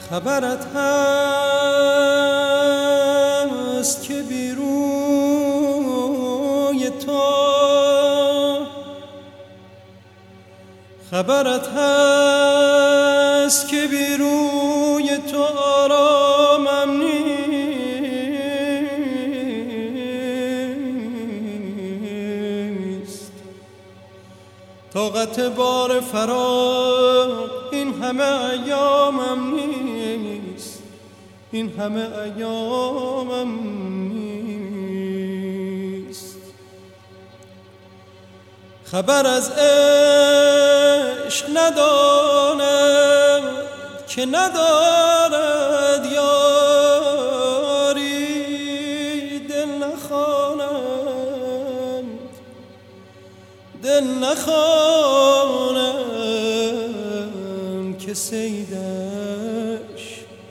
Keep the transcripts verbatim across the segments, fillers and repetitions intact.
خبرت هست که بیروی تو خبرت هست که بیروی تو آرامم نیست. طاقت بار فراق این همه ایامم نیست، این همه ایامم نیست. خبر از عشق ندانم که ندارد یاری، دل نخوانم دل نخوانم که صیدش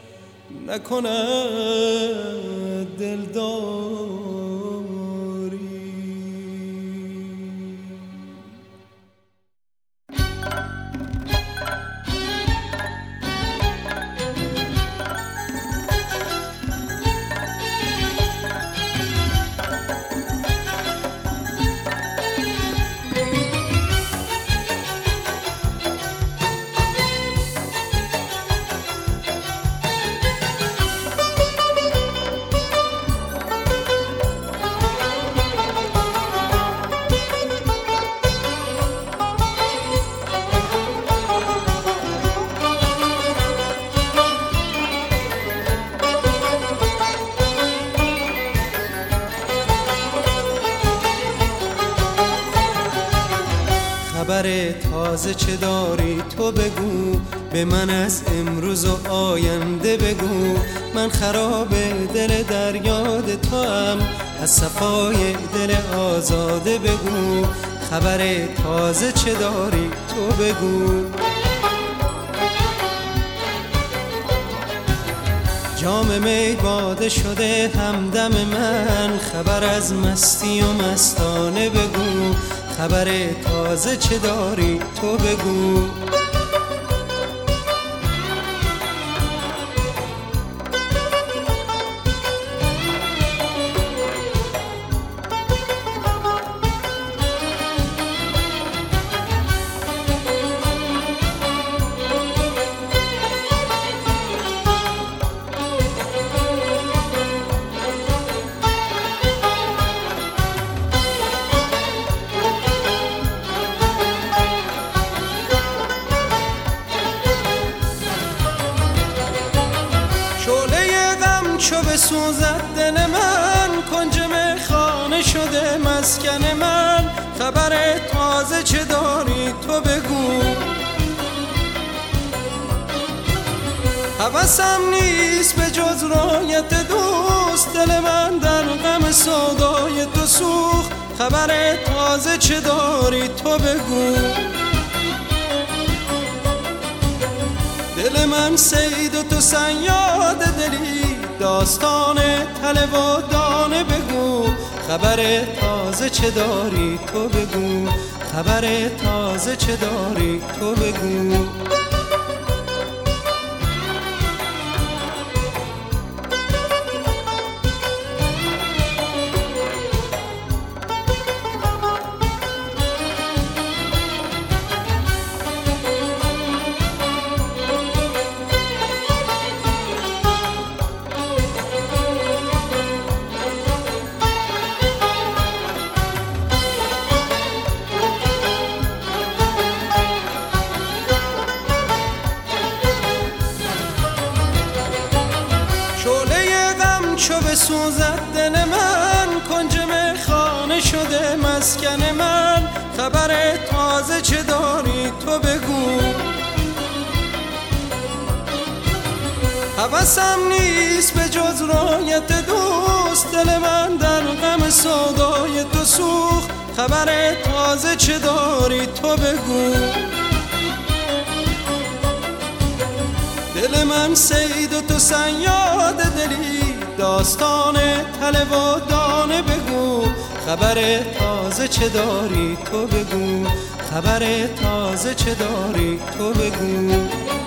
نکند دلداری. خبر تازه چه داری تو بگو، به من از امروز و آینده بگو. من خراب دل در یاد تو ام، از صفای دل آزاده بگو. خبر تازه چه داری تو بگو. جام می باده شده همدم من، خبر از مستی و مستانه بگو. خبر تازه چه داری تو بگو. چو بسوزد دل من، کنج میخانه شده مسکن من. خبر تازه چه داری تو بگو. هوسم نیست به جز رایت دوست، دل من در غم سودای تو سوخت. خبر تازه چه داری تو بگو. دل من صید و تو صیاد دلی، داستان تله و دانه بگو. خبر تازه چه داری تو بگو. خبر تازه چه داری تو بگو. چو بسوزد دل من، کنج میخانه شده مسکن من. خبر تازه چه داری تو بگو. هوسم نیست به جز رایت دوست، دل من در غم سودای تو سوخت. خبر تازه چه داری تو بگو. دل من صید و تو صیاد دلی، داستان تله و دانه بگو. خبر تازه چه داری تو بگو. خبر تازه چه داری تو بگو.